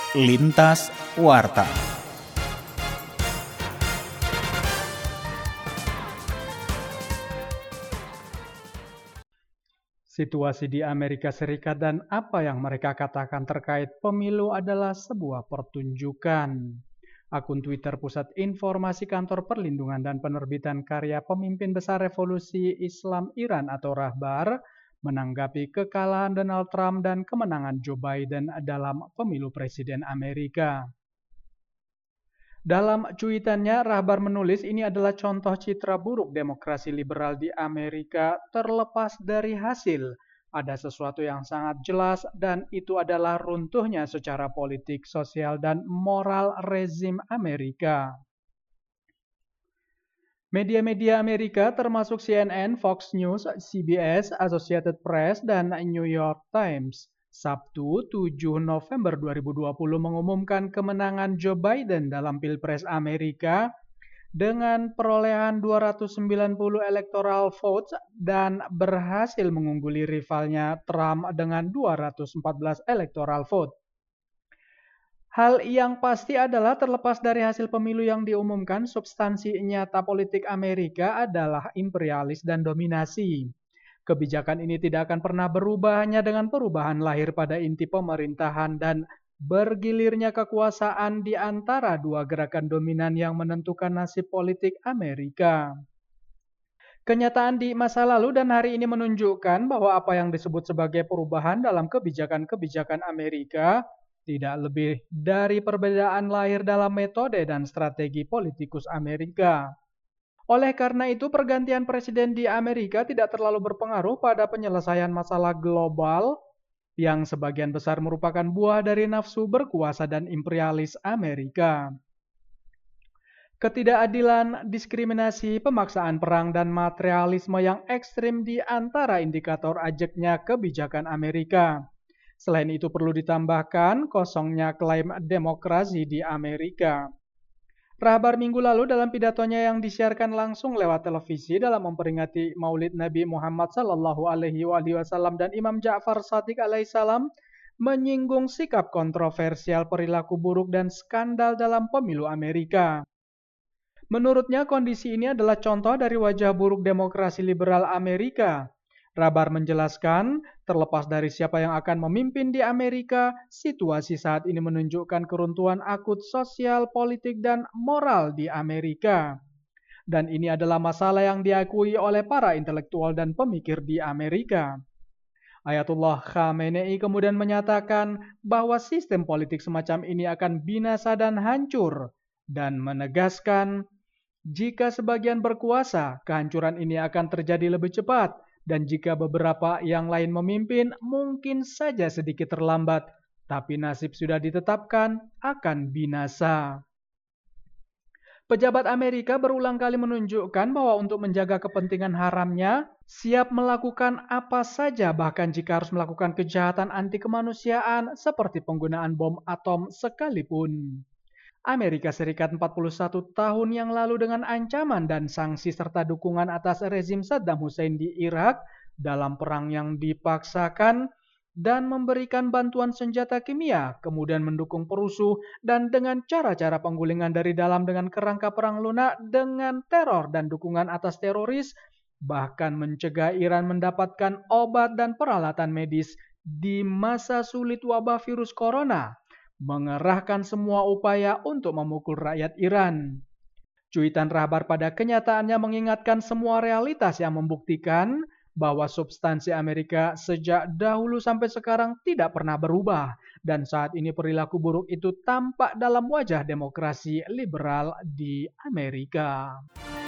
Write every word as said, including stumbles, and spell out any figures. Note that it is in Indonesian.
Lintas Warta. Situasi di Amerika Serikat dan apa yang mereka katakan terkait pemilu adalah sebuah pertunjukan. Akun Twitter Pusat Informasi Kantor Perlindungan dan Penerbitan Karya Pemimpin Besar Revolusi Islam Iran atau Rahbar menanggapi kekalahan Donald Trump dan kemenangan Joe Biden dalam pemilu presiden Amerika. Dalam cuitannya, Rahbar menulis ini adalah contoh citra buruk demokrasi liberal di Amerika terlepas dari hasil. Ada sesuatu yang sangat jelas dan itu adalah runtuhnya secara politik, sosial, dan moral rezim Amerika. Media-media Amerika termasuk C N N, Fox News, C B S, Associated Press, dan New York Times Sabtu tujuh November dua ribu dua puluh mengumumkan kemenangan Joe Biden dalam Pilpres Amerika dengan perolehan dua ratus sembilan puluh electoral votes dan berhasil mengungguli rivalnya Trump dengan dua ratus empat belas electoral vote. Hal yang pasti adalah terlepas dari hasil pemilu yang diumumkan, substansi nyata politik Amerika adalah imperialis dan dominasi. Kebijakan ini tidak akan pernah berubah hanya dengan perubahan lahir pada inti pemerintahan dan bergilirnya kekuasaan di antara dua gerakan dominan yang menentukan nasib politik Amerika. Kenyataan di masa lalu dan hari ini menunjukkan bahwa apa yang disebut sebagai perubahan dalam kebijakan-kebijakan Amerika tidak lebih dari perbedaan lahir dalam metode dan strategi politikus Amerika. Oleh karena itu, pergantian presiden di Amerika tidak terlalu berpengaruh pada penyelesaian masalah global yang sebagian besar merupakan buah dari nafsu berkuasa dan imperialis Amerika. Ketidakadilan, diskriminasi, pemaksaan perang, dan materialisme yang ekstrim di antara indikator ajeknya kebijakan Amerika. Selain itu perlu ditambahkan kosongnya klaim demokrasi di Amerika. Rahbar minggu lalu dalam pidatonya yang disiarkan langsung lewat televisi dalam memperingati Maulid Nabi Muhammad Sallallahu Alaihi Wasallam dan Imam Ja'far Shadiq Alaihissalam menyinggung sikap kontroversial, perilaku buruk, dan skandal dalam pemilu Amerika. Menurutnya kondisi ini adalah contoh dari wajah buruk demokrasi liberal Amerika. Rahbar menjelaskan, terlepas dari siapa yang akan memimpin di Amerika, situasi saat ini menunjukkan keruntuhan akut sosial, politik, dan moral di Amerika. Dan ini adalah masalah yang diakui oleh para intelektual dan pemikir di Amerika. Ayatullah Khamenei kemudian menyatakan bahwa sistem politik semacam ini akan binasa dan hancur, dan menegaskan, jika sebagian berkuasa, kehancuran ini akan terjadi lebih cepat, dan jika beberapa yang lain memimpin, mungkin saja sedikit terlambat, tapi nasib sudah ditetapkan akan binasa. Pejabat Amerika berulang kali menunjukkan bahwa untuk menjaga kepentingan haramnya, siap melakukan apa saja bahkan jika harus melakukan kejahatan anti kemanusiaan seperti penggunaan bom atom sekalipun. Amerika Serikat empat puluh satu tahun yang lalu dengan ancaman dan sanksi serta dukungan atas rezim Saddam Hussein di Irak dalam perang yang dipaksakan dan memberikan bantuan senjata kimia, kemudian mendukung perusuh dan dengan cara-cara penggulingan dari dalam dengan kerangka perang lunak dengan teror dan dukungan atas teroris, bahkan mencegah Iran mendapatkan obat dan peralatan medis di masa sulit wabah virus corona, mengerahkan semua upaya untuk memukul rakyat Iran. Cuitan Rahbar pada kenyataannya mengingatkan semua realitas yang membuktikan bahwa substansi Amerika sejak dahulu sampai sekarang tidak pernah berubah, dan saat ini perilaku buruk itu tampak dalam wajah demokrasi liberal di Amerika.